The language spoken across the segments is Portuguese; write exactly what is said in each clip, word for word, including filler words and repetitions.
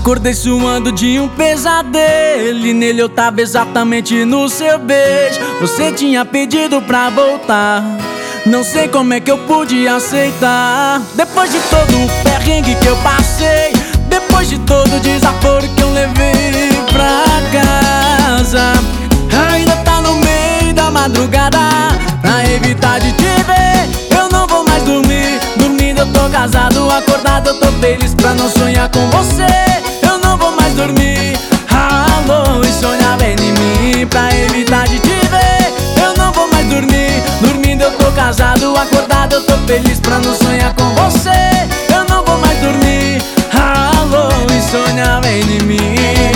Acordei suando de um pesadelo e nele eu tava exatamente no seu beijo. Você tinha pedido pra voltar, não sei como é que eu pude aceitar. Depois de todo o perrengue que eu passei, depois de todo o desaforo que eu levei pra casa, ainda tá no meio da madrugada. Pra evitar de te ver, eu não vou mais dormir. Dormindo eu tô casado, acordado eu tô feliz pra não sonhar com você. Eu não vou mais dormir. Alô, insônia vem em mim. Pra evitar de te ver, eu não vou mais dormir. Dormindo eu tô casado, acordado eu tô feliz pra não sonhar com você. Eu não vou mais dormir. Alô, insônia vem em mim.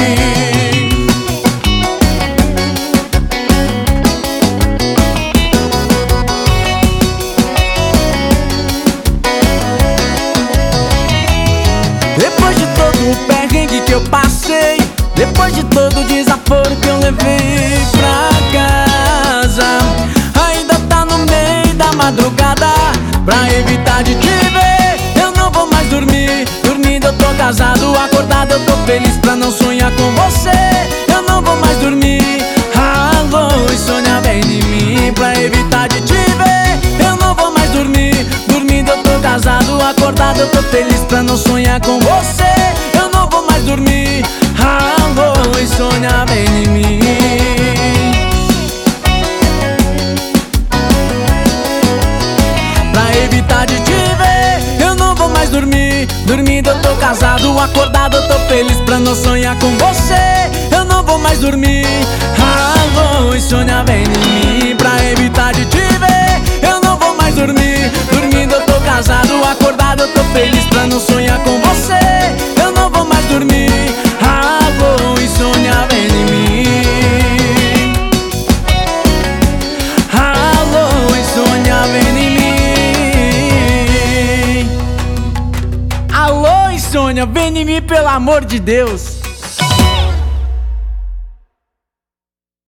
Depois de todo o perrengue que eu passei, depois de todo o desaforo que eu levei pra casa, ainda tá no meio da madrugada. Pra evitar de te ver, eu não vou mais dormir. Dormindo eu tô casado, acordado eu tô feliz pra não sonhar com você. Eu não vou mais dormir. Alô, insônia vem em mim. Pra evitar de te ver, eu não vou mais dormir. Dormindo eu tô casado, acordado eu tô feliz pra não sonhar com você. Eu não vou mais dormir. Alô, insônia vem em mim. Pra evitar de te ver, eu não vou mais dormir. Dormindo eu tô casado, acordado eu tô feliz pra não sonhar com você. Eu não vou mais dormir. Alô, insônia vem em mim. Pra evitar de te ver, eu não vou mais dormir. Dormindo eu tô casado, acordado eu tô feliz pra não sonhar com você. Eu não vou mais dormir. Alô, insônia vem em mim. Alô, insônia vem em mim. Alô, insônia, vem em mim, pelo amor de Deus.